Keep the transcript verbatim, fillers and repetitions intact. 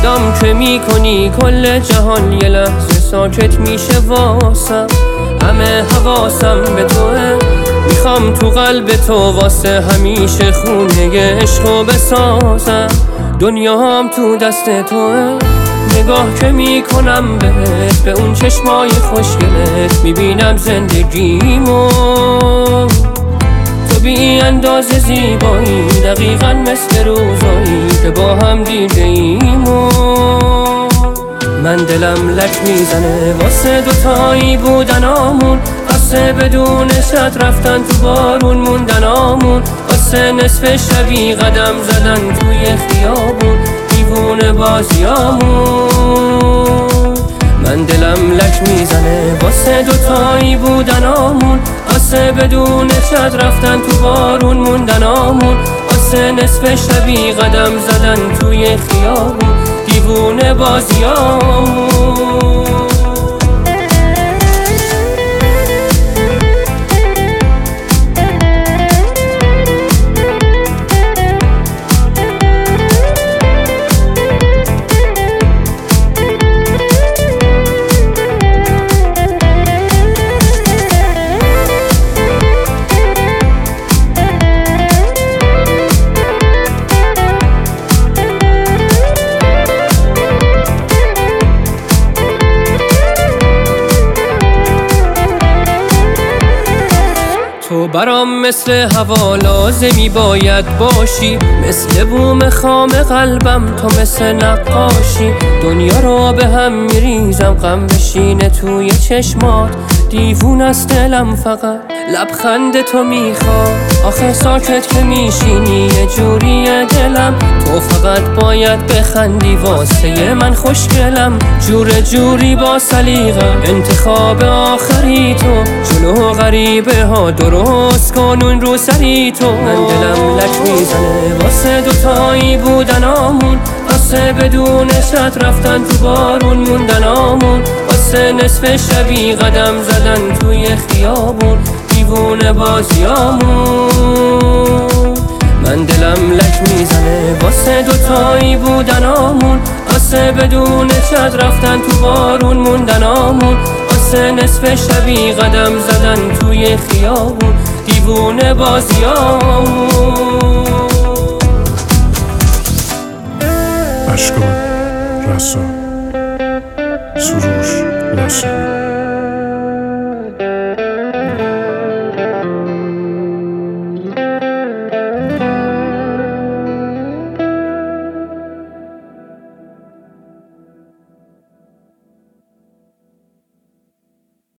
پیدام که میکنی کل جهان یه لحظه ساکت میشه واسم. همه حواسم به توه، میخوام تو قلب تو واسه همیشه خونه عشقو بسازم. دنیام تو دست توه، نگاه که میکنم بهت به اون چشمای خوشگلت میبینم زندگیمو. تو بی اندازه زیبایی، دقیقا مثل روزایی که با هم دیده ایمو. من دلم لک میزنه واسه دوتایی بودنامون، واسه بدون شد رفتن تو بارون موندنامون، واسه نصف شبی قدم زدن توی خیابون دیوونه بازیامون. من دلم لک میزنه واسه دوتایی بودنامون، واسه بدون شد رفتن تو بارون موندنامون، واسه نصف شبی قدم زدن توی خیابون دیوونه بازیامون. تو برام مثل هوا لازمی باید باشی، مثل بوم خام قلبم تو مثل نقاشی. دنیا رو به هم میریزم غم بشینه توی چشمات، دیوون از دلم فقط لبخند تو میخواد. آخه ساکت که میشینی یه جوری دلم، تو فقط باید بخندی واسه من خوشگلم. جور جوری با سلیقم انتخاب آخری تو، جلو غریبه ها درست کنون رو سری تو. من دلم لک میزنه واسه دوتایی بودنامون، واسه بدون شد رفتن تو بارون موندنامون، واسه نصف شبی قدم زدن توی خیابون دیوونه بازیامون. من دلم لک میزنه واسه دوتایی بودنامون، واسه بدون شد رفتن تو بارون موندنامون، واسه نصف شبی قدم زدن توی خیابون دیوونه بازیامون. اشکان رسا، سروش لاسمی.